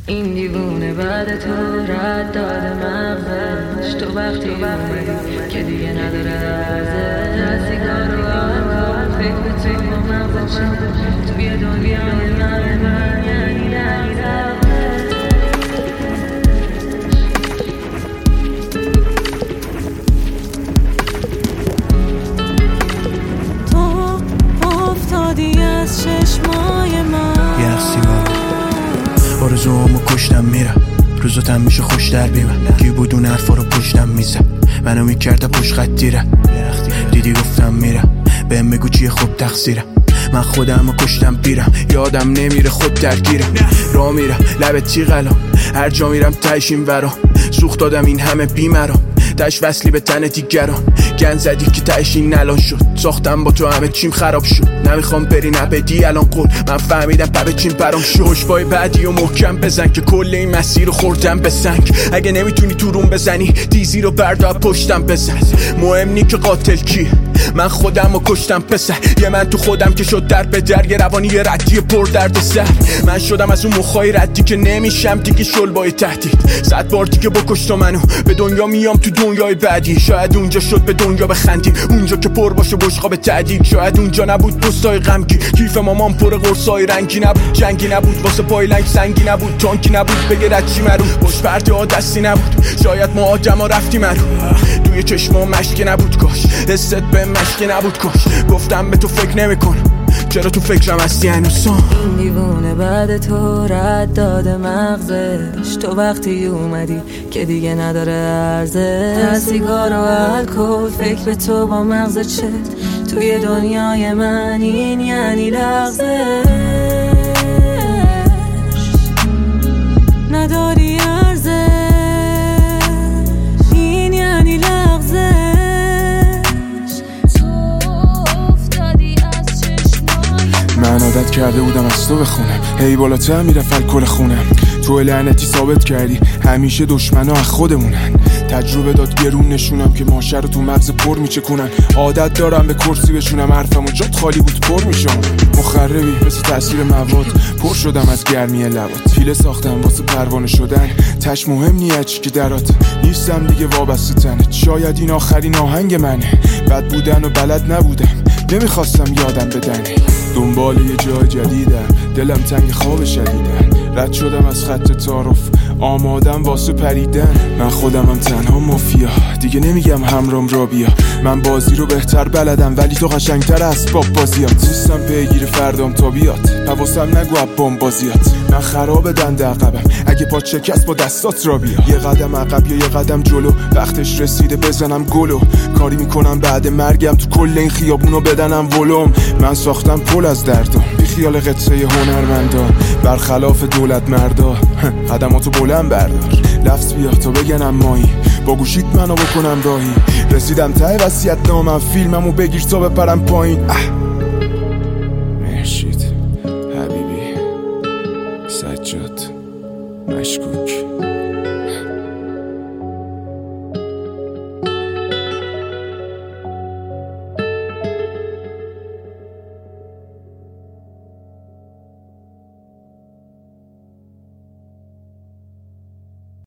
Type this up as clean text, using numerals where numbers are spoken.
این دیوونه بعد تو رد داده مغزش. تو وقتی اومدی که دیگه نداره ارزش. سیگار و آلکل فکر به تو با مغزت چه توی دنیای من یعنی تو افتادی از چشمای من. یه سیگار آرزوامو کشتم میرم، روزاتم میشه خوش در بیمه. کی بود اون حرفا رو پشتم میزه، منو میکرده پشت خط دیره. دیدی گفتم میرم، بهم بگو چیه خوب تقصیرم. من خودمو کشتم بیرم، یادم نمیره خود درگیرم. راه میرم لب تیغلام، هر جا میرم تهش این ورا. سوخت دادم این همه بیمرام، تهش وصلی به تن دیگران. گن زدی که تهش این الان شد، ساختم با تو همه چیم خراب شد. نمیخوام بری نبدی الان قول، من فهمیدم پبه چیم پرام شد. پشتبای بعدی و محکم بزن که کل این مسیر رو خوردم به سنگ. اگه نمیتونی تو روم بزنی دیزی رو بردا پشتم بزن. مهم نی که قاتل کیه، من خودم رو کشتم پسر. یه من تو خودم که شد در به در، یه روانی یه ردی پر درد سر. من شدم از اون مخای ردی که نمیشم دیگه شلبای تهدید. 100 بار دیگه بکش تو منو، به دنیا میام تو دنیای بعدی. شاید اونجا شد به دنیا بخندیم، اونجا که پر باشه بشقاب تعدیل. شاید اونجا نبود پستای غمگی، کیف مامان پر قرصای رنگی نبود. جنگی نبود واسه پایلنگ سنگی نبود، تانکی نبود بگه رچی مرو. پشت پرده ها دستی نبود، شاید ما آدما رفتیم مرو. توی چشما مشکی نبود کاش، حست به مشکی نبود کاش. گفتم به تو فکر نمیکنم، چرا تو فکرم هستی هنوزم. این دیوونه بعد تو رد داده مغزش. تو وقتی اومدی که دیگه نداره ارزش. سیگار و الکل فکر به تو با مغزت چه توی دنیای من این یعنی لغزش. نداری ارزش، این یعنی لغزش. من عادت کرده بودم از تو بخونم، هی بالاتر میرفت الکل خونم. تو لعنتی ثابت کردی همیشه دشمنا از خودمونن. تجربه داد گرون نشونم که ماشه رو تو مغز پر میچکونن. عادت دارم به کرسی بشونم، حرفمو جات خالی بود پر میشم. مخربی مثل تاثیر مواد، پر شدم از گرمی لبات. پیله ساختم واسه پروانه شدن، تش مهم نیه چی که درات. نیستم دیگه وابسته تنت، شاید این آخرین آهنگ منه. بد بودن و بلد نبودم، نمیخواستم یادم بدنه. دنبال یه جای جدیدم، دلم تنگ خواب شدیدن. رد شدم از خط تعارف، آمادم واسه پریدن. من خودمم تنها مافیا، دیگه نمیگم همرام را بیا. من بازی رو بهتر بلدم ولی تو قشنگتر اسباب بازیات. نیستم پیگیر فردام تا بیاد، حواسم نگو ابام بازیات. من خراب دنده عقبم، اگه پا شکست با دستات را بیا. یه قدم عقب یا یه قدم جلو، وقتش رسیده بزنم گلو. کاری میکنم بعد مرگم تو کل این خیابونو بدنم ولوم. من ساختم پل از دردم، بی خیال قصه هنرمندان. برخلاف دولت مردا قدماتو بلند بردار. لفظ بیا تا بگنم مایی، با گوشیت منو بکنم راهی. رسیدم ته وصیت نامم، فیلممو بگیر تا بپرم پایین.